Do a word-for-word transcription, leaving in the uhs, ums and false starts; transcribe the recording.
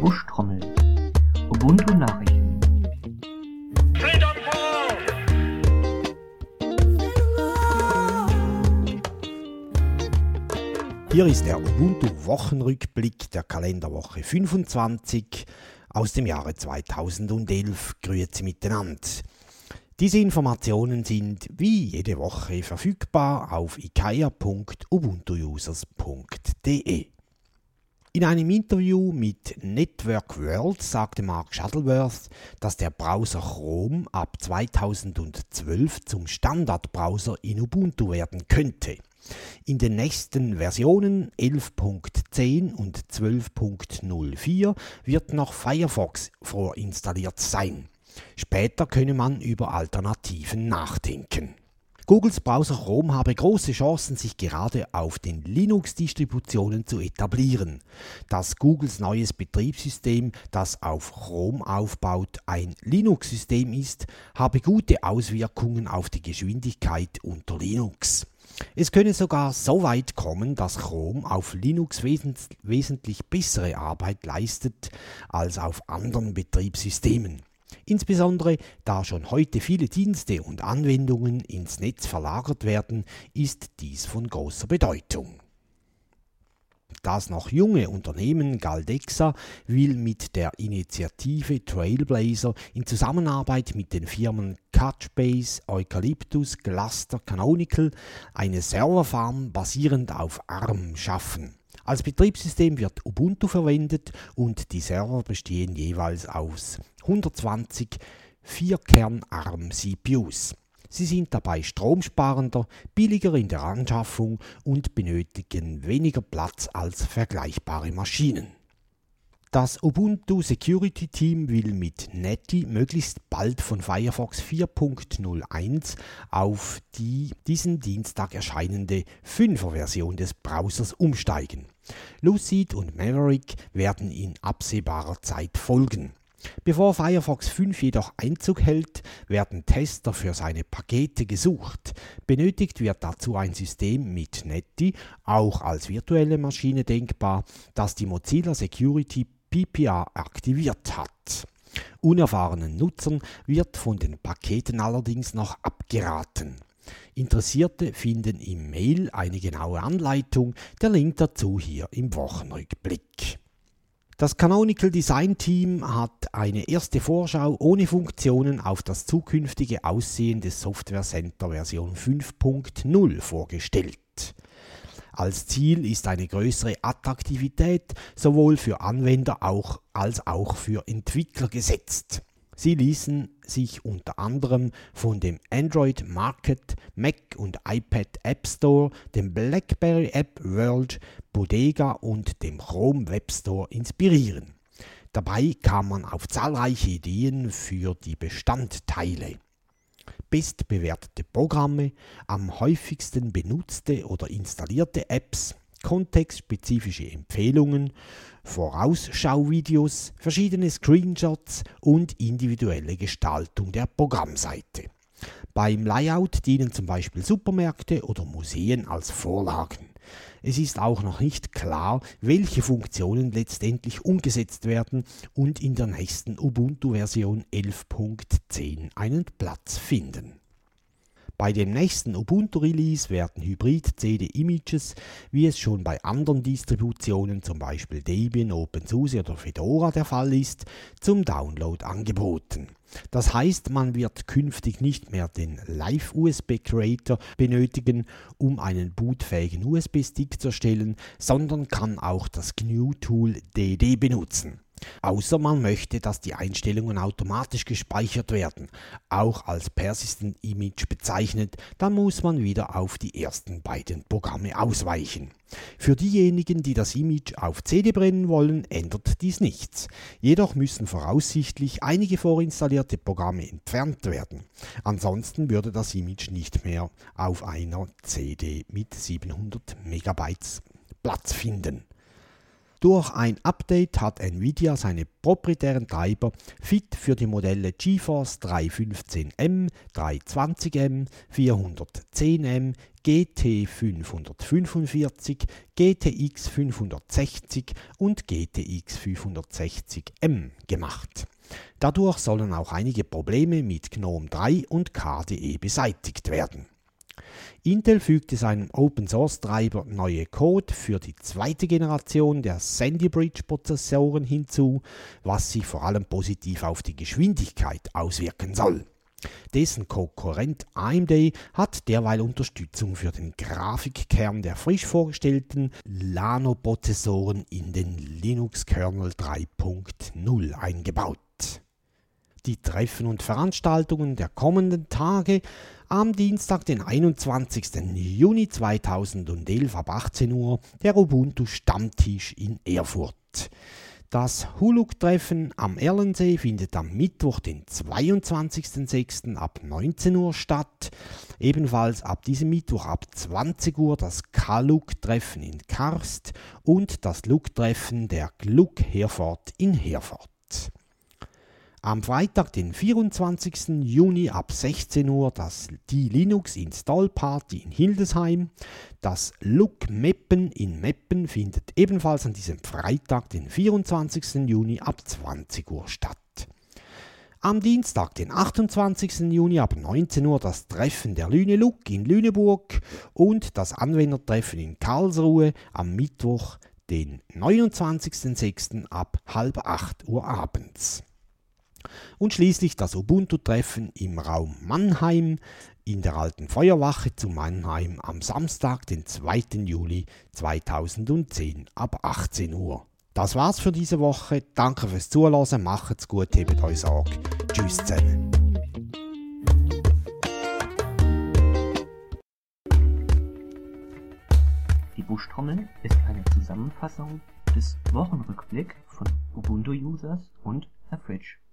Buschtrommel. Ubuntu Nachrichten. Hier ist der Ubuntu-Wochenrückblick der Kalenderwoche fünfundzwanzig aus dem Jahre zweitausendelf. Grüezi miteinander. Diese Informationen sind wie jede Woche verfügbar auf ikea punkt ubuntu users punkt de. In einem Interview mit Network World sagte Mark Shuttleworth, dass der Browser Chrome ab zweitausendzwölf zum Standardbrowser in Ubuntu werden könnte. In den nächsten Versionen elf Punkt zehn und zwölf Punkt null vier wird noch Firefox vorinstalliert sein. Später könne man über Alternativen nachdenken. Googles Browser Chrome habe große Chancen, sich gerade auf den Linux-Distributionen zu etablieren. Dass Googles neues Betriebssystem, das auf Chrome aufbaut, ein Linux-System ist, habe gute Auswirkungen auf die Geschwindigkeit unter Linux. Es könne sogar so weit kommen, dass Chrome auf Linux wes- wesentlich bessere Arbeit leistet als auf anderen Betriebssystemen. Insbesondere da schon heute viele Dienste und Anwendungen ins Netz verlagert werden, ist dies von großer Bedeutung. Das noch junge Unternehmen Galdexa will mit der Initiative Trailblazer in Zusammenarbeit mit den Firmen Couchbase, Eucalyptus, Gluster, Canonical eine Serverfarm basierend auf ARM schaffen. Als Betriebssystem wird Ubuntu verwendet und die Server bestehen jeweils aus hundertzwanzig Vier-Kern-ARM-C P Us. Sie sind dabei stromsparender, billiger in der Anschaffung und benötigen weniger Platz als vergleichbare Maschinen. Das Ubuntu Security Team will mit Netty möglichst bald von Firefox vier Punkt null eins auf die diesen Dienstag erscheinende fünfer Version des Browsers umsteigen. Lucid und Maverick werden in absehbarer Zeit folgen. Bevor Firefox fünf jedoch Einzug hält, werden Tester für seine Pakete gesucht. Benötigt wird dazu ein System mit Netty, auch als virtuelle Maschine denkbar, das die Mozilla Security P P R aktiviert hat. Unerfahrenen Nutzern wird von den Paketen allerdings noch abgeraten. Interessierte finden im Mail eine genaue Anleitung, der Link dazu hier im Wochenrückblick. Das Canonical Design Team hat eine erste Vorschau ohne Funktionen auf das zukünftige Aussehen des Software Center Version fünf Punkt null vorgestellt. Als Ziel ist eine größere Attraktivität sowohl für Anwender auch, als auch für Entwickler gesetzt. Sie ließen sich unter anderem von dem Android Market, Mac und iPad App Store, dem BlackBerry App World, Bodega und dem Chrome Web Store inspirieren. Dabei kam man auf zahlreiche Ideen für die Bestandteile. Bestbewertete Programme, am häufigsten benutzte oder installierte Apps, kontextspezifische Empfehlungen, Vorausschauvideos, verschiedene Screenshots und individuelle Gestaltung der Programmseite. Beim Layout dienen zum Beispiel Supermärkte oder Museen als Vorlagen. Es ist auch noch nicht klar, welche Funktionen letztendlich umgesetzt werden und in der nächsten Ubuntu-Version elf Punkt zehn einen Platz finden. Bei dem nächsten Ubuntu-Release werden Hybrid-C D-Images, wie es schon bei anderen Distributionen, zum Beispiel Debian, OpenSUSE oder Fedora der Fall ist, zum Download angeboten. Das heißt, man wird künftig nicht mehr den Live-U S B-Creator benötigen, um einen bootfähigen U S B-Stick zu erstellen, sondern kann auch das G N U-Tool D D benutzen. Außer man möchte, dass die Einstellungen automatisch gespeichert werden, auch als Persistent Image bezeichnet, dann muss man wieder auf die ersten beiden Programme ausweichen. Für diejenigen, die das Image auf C D brennen wollen, ändert dies nichts. Jedoch müssen voraussichtlich einige vorinstallierte Programme entfernt werden. Ansonsten würde das Image nicht mehr auf einer C D mit siebenhundert Megabyte Platz finden. Durch ein Update hat Nvidia seine proprietären Treiber fit für die Modelle GeForce dreihundertfünfzehn M, dreihundertzwanzig M, vierhundertzehn M, G T fünfhundertfünfundvierzig, G T X fünfhundertsechzig und G T X fünfhundertsechzig M gemacht. Dadurch sollen auch einige Probleme mit GNOME drei und K D E beseitigt werden. Intel fügte seinem Open-Source-Treiber neue Code für die zweite Generation der Sandy Bridge-Prozessoren hinzu, was sich vor allem positiv auf die Geschwindigkeit auswirken soll. Dessen Konkurrent A M D hat derweil Unterstützung für den Grafikkern der frisch vorgestellten Llano-Prozessoren in den Linux-Kernel drei Punkt null eingebaut. Die Treffen und Veranstaltungen der kommenden Tage: am Dienstag, den einundzwanzigsten Juni zweitausendelf ab achtzehn Uhr, der Ubuntu Stammtisch in Erfurt. Das Huluk-Treffen am Erlensee findet am Mittwoch, den zweiundzwanzigsten sechsten ab neunzehn Uhr statt. Ebenfalls ab diesem Mittwoch ab zwanzig Uhr das K-Luk-Treffen in Karst und das Luk-Treffen der Gluck Herford in Herford. Am Freitag, den vierundzwanzigsten Juni ab sechzehn Uhr das die Linux Install Party in Hildesheim. Das Luk Meppen in Meppen findet ebenfalls an diesem Freitag, den vierundzwanzigsten Juni ab zwanzig Uhr statt. Am Dienstag, den achtundzwanzigsten Juni ab neunzehn Uhr das Treffen der Lüne-Luk in Lüneburg und das Anwendertreffen in Karlsruhe am Mittwoch, den neunundzwanzigsten sechsten ab halb acht Uhr abends. Und schließlich das Ubuntu-Treffen im Raum Mannheim in der Alten Feuerwache zu Mannheim am Samstag, den zweiten Juli zweitausendzehn ab achtzehn Uhr. Das war's für diese Woche. Danke fürs Zuhören, macht's gut, hebt euch Sorge. Tschüss zusammen. Die Buschtrommel ist eine Zusammenfassung des Wochenrückblick von Ubuntu-Users und Herr Fritsch.